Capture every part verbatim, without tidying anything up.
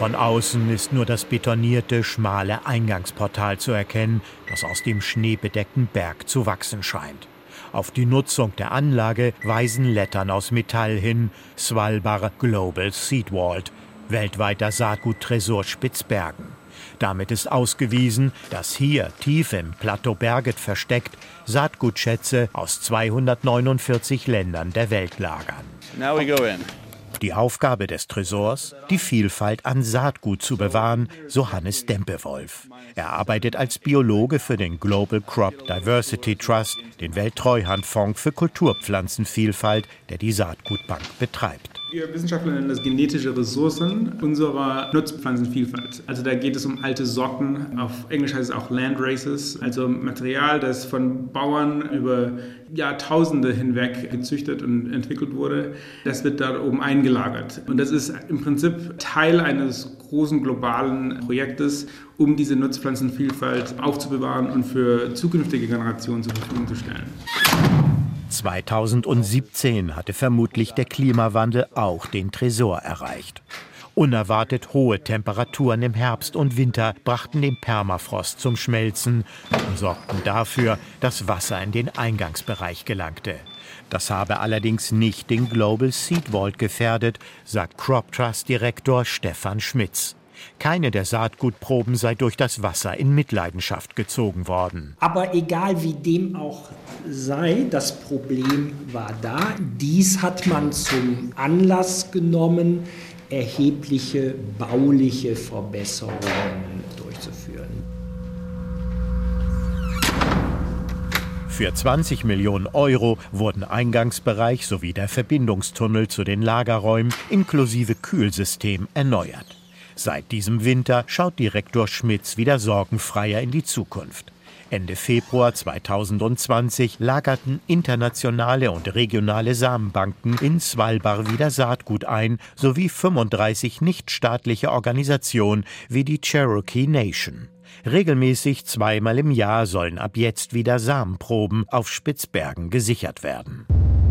Von außen ist nur das betonierte, schmale Eingangsportal zu erkennen, das aus dem schneebedeckten Berg zu wachsen scheint. Auf die Nutzung der Anlage weisen Lettern aus Metall hin: Svalbard Global Seed Vault, weltweiter Saatguttresor Spitzbergen. Damit ist ausgewiesen, dass hier, tief im Plateau Berget versteckt, Saatgutschätze aus zweihundertneunundvierzig Ländern der Welt lagern. Now we go in. Die Aufgabe des Tresors, die Vielfalt an Saatgut zu bewahren, so Hannes Dempewolf. Er arbeitet als Biologe für den Global Crop Diversity Trust, den Welttreuhandfonds für Kulturpflanzenvielfalt, der die Saatgutbank betreibt. Wir Wissenschaftler nennen das genetische Ressourcen unserer Nutzpflanzenvielfalt. Also da geht es um alte Sorten, auf Englisch heißt es auch Land Races, also Material, das von Bauern über Jahrtausende hinweg gezüchtet und entwickelt wurde. Das wird da oben eingelagert. Und das ist im Prinzip Teil eines großen globalen Projektes, um diese Nutzpflanzenvielfalt aufzubewahren und für zukünftige Generationen zur Verfügung zu stellen. zweitausendsiebzehn hatte vermutlich der Klimawandel auch den Tresor erreicht. Unerwartet hohe Temperaturen im Herbst und Winter brachten den Permafrost zum Schmelzen und sorgten dafür, dass Wasser in den Eingangsbereich gelangte. Das habe allerdings nicht den Global Seed Vault gefährdet, sagt Crop Trust Direktor Stefan Schmitz. Keine der Saatgutproben sei durch das Wasser in Mitleidenschaft gezogen worden. Aber egal wie dem auch sei, das Problem war da. Dies hat man zum Anlass genommen, erhebliche bauliche Verbesserungen durchzuführen. Für zwanzig Millionen Euro wurden Eingangsbereich sowie der Verbindungstunnel zu den Lagerräumen inklusive Kühlsystem erneuert. Seit diesem Winter schaut Direktor Schmitz wieder sorgenfreier in die Zukunft. Ende Februar zweitausendzwanzig lagerten internationale und regionale Samenbanken in Svalbard wieder Saatgut ein, sowie fünfunddreißig nichtstaatliche Organisationen wie die Cherokee Nation. Regelmäßig zweimal im Jahr sollen ab jetzt wieder Samenproben auf Spitzbergen gesichert werden.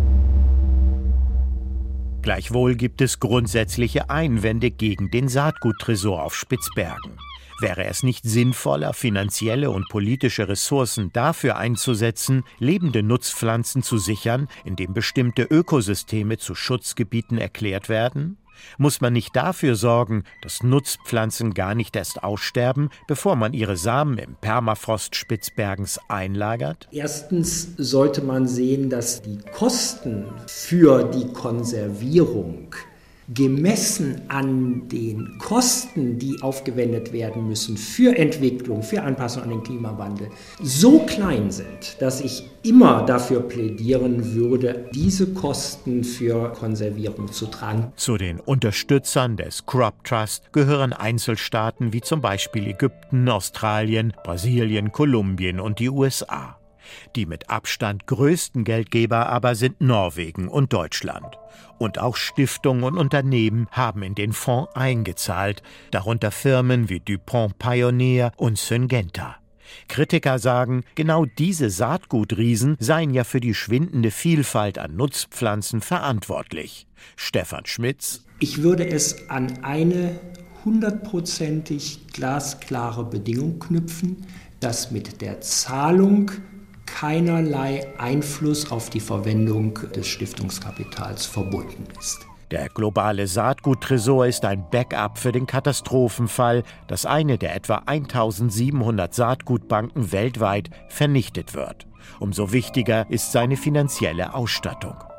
Gleichwohl gibt es grundsätzliche Einwände gegen den Saatguttresor auf Spitzbergen. Wäre es nicht sinnvoller, finanzielle und politische Ressourcen dafür einzusetzen, lebende Nutzpflanzen zu sichern, indem bestimmte Ökosysteme zu Schutzgebieten erklärt werden? Muss man nicht dafür sorgen, dass Nutzpflanzen gar nicht erst aussterben, bevor man ihre Samen im Permafrost Spitzbergens einlagert? Erstens sollte man sehen, dass die Kosten für die Konservierung gemessen an den Kosten, die aufgewendet werden müssen für Entwicklung, für Anpassung an den Klimawandel, so klein sind, dass ich immer dafür plädieren würde, diese Kosten für Konservierung zu tragen. Zu den Unterstützern des Crop Trust gehören Einzelstaaten wie zum Beispiel Ägypten, Australien, Brasilien, Kolumbien und die U S A. Die mit Abstand größten Geldgeber aber sind Norwegen und Deutschland. Und auch Stiftungen und Unternehmen haben in den Fonds eingezahlt, darunter Firmen wie DuPont Pioneer und Syngenta. Kritiker sagen, genau diese Saatgutriesen seien ja für die schwindende Vielfalt an Nutzpflanzen verantwortlich. Stefan Schmitz: Ich würde es an eine hundertprozentig glasklare Bedingung knüpfen, dass mit der Zahlung keinerlei Einfluss auf die Verwendung des Stiftungskapitals verbunden ist. Der globale Saatguttresor ist ein Backup für den Katastrophenfall, dass eine der etwa eintausendsiebenhundert Saatgutbanken weltweit vernichtet wird. Umso wichtiger ist seine finanzielle Ausstattung.